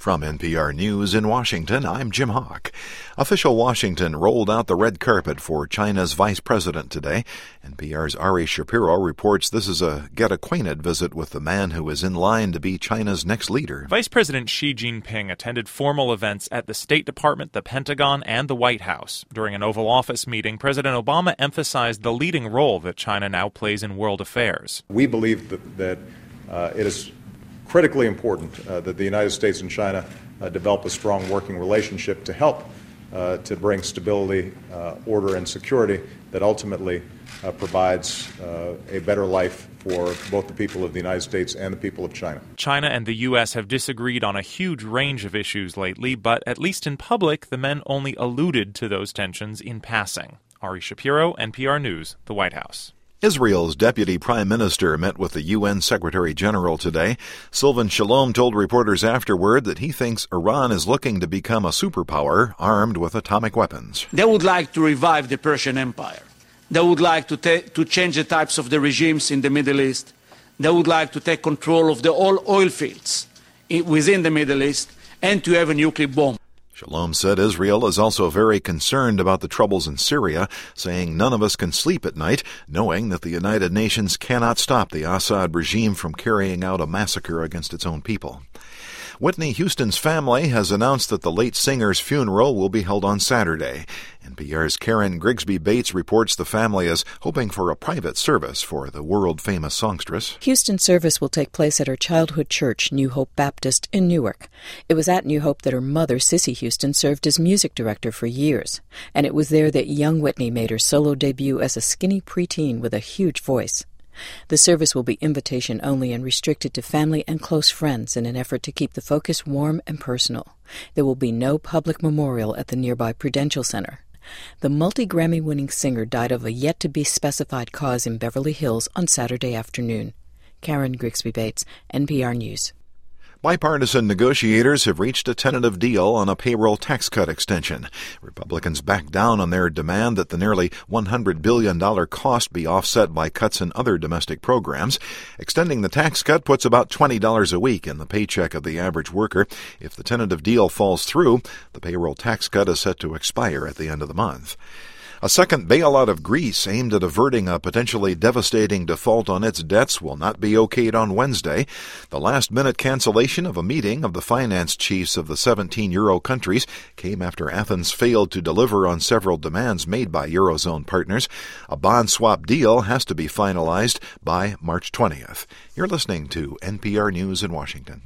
From NPR News in Washington, I'm Jim Hawk. Official Washington rolled out the red carpet for China's vice president today. NPR's Ari Shapiro reports this is a get-acquainted visit with the man who is in line to be China's next leader. Vice President Xi Jinping attended formal events at the State Department, the Pentagon, and the White House. During an Oval Office meeting, President Obama emphasized the leading role that China now plays in world affairs. We believe that it is critically important that the United States and China develop a strong working relationship to help to bring stability, order, and security that ultimately provides a better life for both the people of the United States and the people of China. China and the U.S. have disagreed on a huge range of issues lately, but at least in public, the men only alluded to those tensions in passing. Ari Shapiro, NPR News, the White House. Israel's deputy prime minister met with the UN Secretary General today. Sylvan Shalom told reporters afterward that he thinks Iran is looking to become a superpower armed with atomic weapons. They would like to revive the Persian Empire. They would like to change the types of the regimes in the Middle East. They would like to take control of the all oil fields within the Middle East and to have a nuclear bomb. Shalom said Israel is also very concerned about the troubles in Syria, saying none of us can sleep at night, knowing that the United Nations cannot stop the Assad regime from carrying out a massacre against its own people. Whitney Houston's family has announced that the late singer's funeral will be held on Saturday. NPR's Karen Grigsby Bates reports the family is hoping for a private service for the world-famous songstress. Houston's service will take place at her childhood church, New Hope Baptist, in Newark. It was at New Hope that her mother, Cissy Houston, served as music director for years. And it was there that young Whitney made her solo debut as a skinny preteen with a huge voice. The service will be invitation only and restricted to family and close friends in an effort to keep the focus warm and personal. There will be no public memorial at the nearby Prudential Center. The multi-Grammy-winning singer died of a yet-to-be-specified cause in Beverly Hills on Saturday afternoon. Karen Grigsby Bates, NPR News. Bipartisan negotiators have reached a tentative deal on a payroll tax cut extension. Republicans backed down on their demand that the nearly $100 billion cost be offset by cuts in other domestic programs. Extending the tax cut puts about $20 a week in the paycheck of the average worker. If the tentative deal falls through, the payroll tax cut is set to expire at the end of the month. A second bailout of Greece aimed at averting a potentially devastating default on its debts will not be okayed on Wednesday. The last-minute cancellation of a meeting of the finance chiefs of the 17 Euro countries came after Athens failed to deliver on several demands made by Eurozone partners. A bond swap deal has to be finalized by March 20th. You're listening to NPR News in Washington.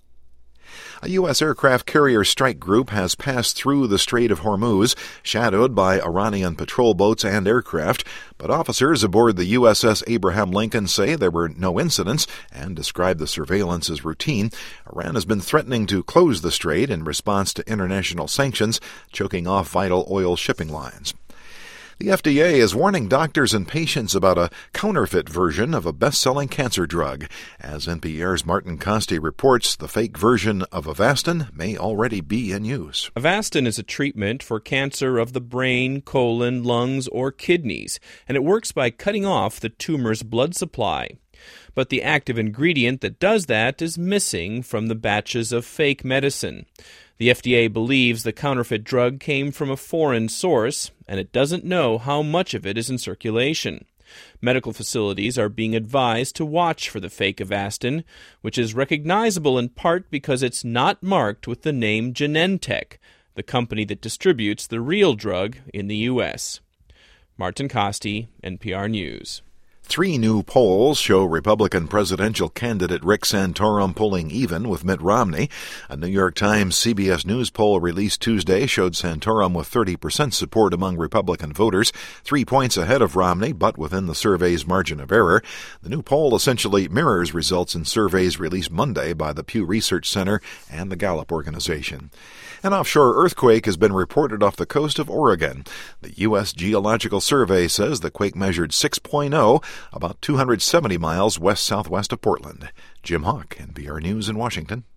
A U.S. aircraft carrier strike group has passed through the Strait of Hormuz, shadowed by Iranian patrol boats and aircraft, but officers aboard the USS Abraham Lincoln say there were no incidents and describe the surveillance as routine. Iran has been threatening to close the strait in response to international sanctions, choking off vital oil shipping lines. The FDA is warning doctors and patients about a counterfeit version of a best-selling cancer drug. As NPR's Martin Costi reports, the fake version of Avastin may already be in use. Avastin is a treatment for cancer of the brain, colon, lungs, or kidneys, and it works by cutting off the tumor's blood supply. But the active ingredient that does that is missing from the batches of fake medicine. The FDA believes the counterfeit drug came from a foreign source, and it doesn't know how much of it is in circulation. Medical facilities are being advised to watch for the fake Avastin, which is recognizable in part because it's not marked with the name Genentech, the company that distributes the real drug in the U.S. Martin Costi, NPR News. 3 new polls show Republican presidential candidate Rick Santorum pulling even with Mitt Romney. A New York Times CBS News poll released Tuesday showed Santorum with 30% support among Republican voters, 3 points ahead of Romney, but within the survey's margin of error. The new poll essentially mirrors results in surveys released Monday by the Pew Research Center and the Gallup organization. An offshore earthquake has been reported off the coast of Oregon. The U.S. Geological Survey says the quake measured 6.0, about 270 miles west-southwest of Portland. Jim Hawk, NPR News in Washington.